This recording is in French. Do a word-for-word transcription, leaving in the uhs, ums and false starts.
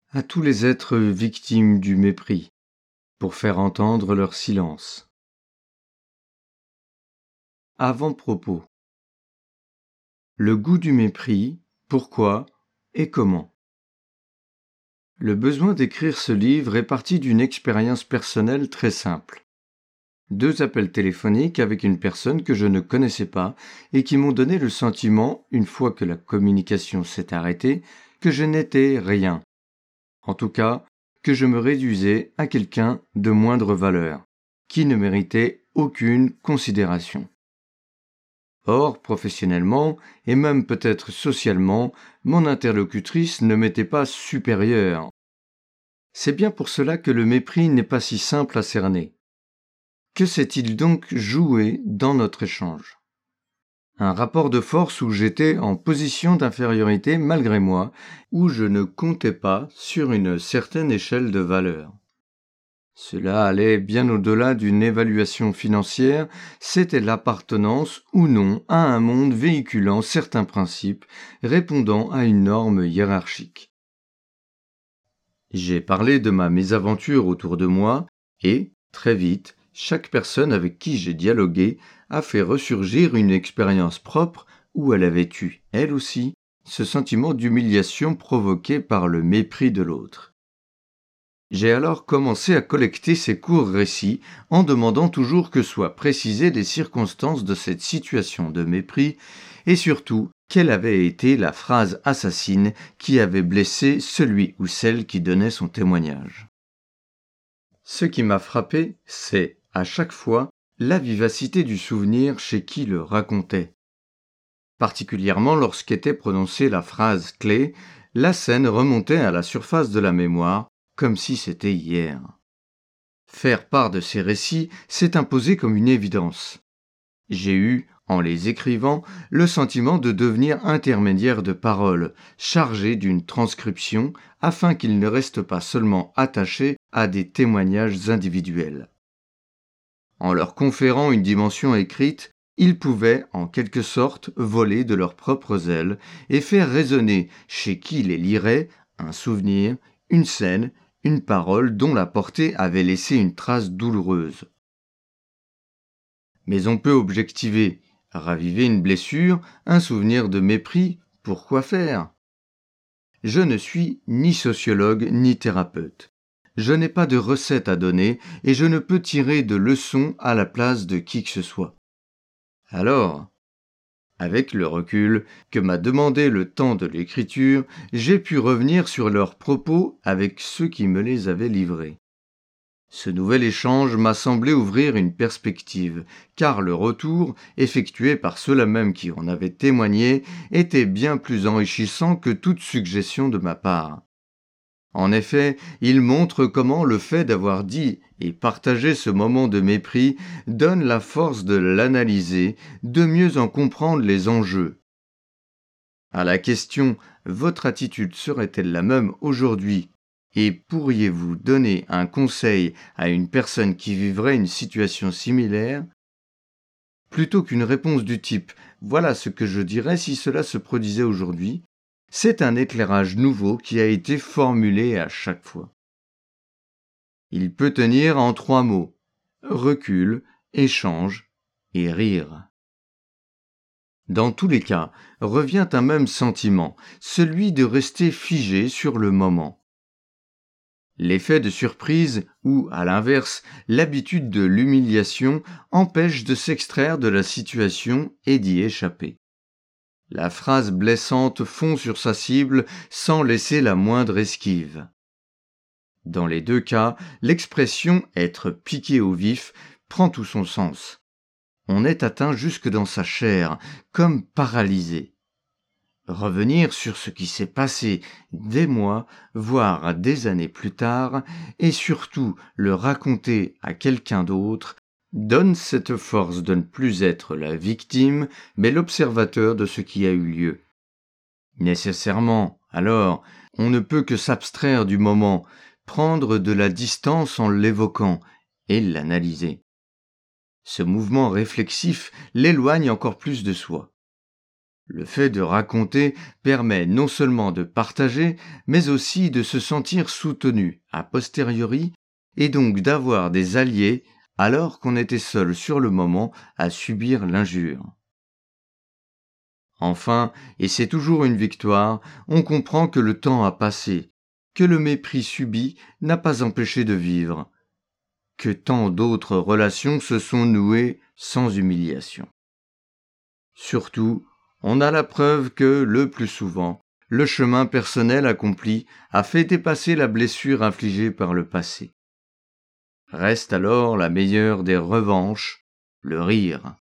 À tous les êtres victimes du mépris, pour faire entendre leur silence. Avant-propos. Le goût du mépris, pourquoi et comment. Le besoin d'écrire ce livre est parti d'une expérience personnelle très simple. Deux appels téléphoniques avec une personne que je ne connaissais pas et qui m'ont donné le sentiment, une fois que la communication s'est arrêtée, que je n'étais rien. En tout cas, que je me réduisais à quelqu'un de moindre valeur, qui ne méritait aucune considération. Or, professionnellement, et même peut-être socialement, mon interlocutrice ne m'était pas supérieure. C'est bien pour cela que le mépris n'est pas si simple à cerner. Que s'est-il donc joué dans notre échange ? Un rapport de force où j'étais en position d'infériorité malgré moi, où je ne comptais pas sur une certaine échelle de valeur. Cela allait bien au-delà d'une évaluation financière, c'était l'appartenance ou non à un monde véhiculant certains principes, répondant à une norme hiérarchique. J'ai parlé de ma mésaventure autour de moi et, très vite, chaque personne avec qui j'ai dialogué a fait ressurgir une expérience propre où elle avait eu, elle aussi, ce sentiment d'humiliation provoqué par le mépris de l'autre. J'ai alors commencé à collecter ces courts récits en demandant toujours que soient précisées les circonstances de cette situation de mépris et surtout quelle avait été la phrase assassine qui avait blessé celui ou celle qui donnait son témoignage. Ce qui m'a frappé, c'est, à chaque fois, la vivacité du souvenir chez qui le racontait. Particulièrement lorsqu'était prononcée la phrase clé, la scène remontait à la surface de la mémoire, comme si c'était hier. Faire part de ces récits s'est imposé comme une évidence. J'ai eu, en les écrivant, le sentiment de devenir intermédiaire de parole, chargé d'une transcription, afin qu'ils ne restent pas seulement attachés à des témoignages individuels. En leur conférant une dimension écrite, ils pouvaient, en quelque sorte, voler de leurs propres ailes et faire résonner, chez qui les lirait, un souvenir, une scène, une parole dont la portée avait laissé une trace douloureuse. Mais on peut objectiver, raviver une blessure, un souvenir de mépris, pourquoi faire ? Je ne suis ni sociologue ni thérapeute. Je n'ai pas de recette à donner et je ne peux tirer de leçons à la place de qui que ce soit. Alors, avec le recul que m'a demandé le temps de l'écriture, j'ai pu revenir sur leurs propos avec ceux qui me les avaient livrés. Ce nouvel échange m'a semblé ouvrir une perspective, car le retour, effectué par ceux-là même qui en avaient témoigné, était bien plus enrichissant que toute suggestion de ma part. En effet, il montre comment le fait d'avoir dit et partagé ce moment de mépris donne la force de l'analyser, de mieux en comprendre les enjeux. À la question « Votre attitude serait-elle la même aujourd'hui ? Et pourriez-vous donner un conseil à une personne qui vivrait une situation similaire ?» Plutôt qu'une réponse du type « Voilà ce que je dirais si cela se produisait aujourd'hui », c'est un éclairage nouveau qui a été formulé à chaque fois. Il peut tenir en trois mots : recul, échange et rire. Dans tous les cas, revient un même sentiment, celui de rester figé sur le moment. L'effet de surprise ou, à l'inverse, l'habitude de l'humiliation empêche de s'extraire de la situation et d'y échapper. La phrase blessante fond sur sa cible sans laisser la moindre esquive. Dans les deux cas, l'expression « être piqué au vif » prend tout son sens. On est atteint jusque dans sa chair, comme paralysé. Revenir sur ce qui s'est passé des mois, voire des années plus tard, et surtout le raconter à quelqu'un d'autre, donne cette force de ne plus être la victime, mais l'observateur de ce qui a eu lieu. Nécessairement, alors, on ne peut que s'abstraire du moment, prendre de la distance en l'évoquant et l'analyser. Ce mouvement réflexif l'éloigne encore plus de soi. Le fait de raconter permet non seulement de partager, mais aussi de se sentir soutenu a posteriori et donc d'avoir des alliés alors qu'on était seul sur le moment à subir l'injure. Enfin, et c'est toujours une victoire, on comprend que le temps a passé, que le mépris subi n'a pas empêché de vivre, que tant d'autres relations se sont nouées sans humiliation. Surtout, on a la preuve que, le plus souvent, le chemin personnel accompli a fait dépasser la blessure infligée par le passé. Reste alors la meilleure des revanches, le rire.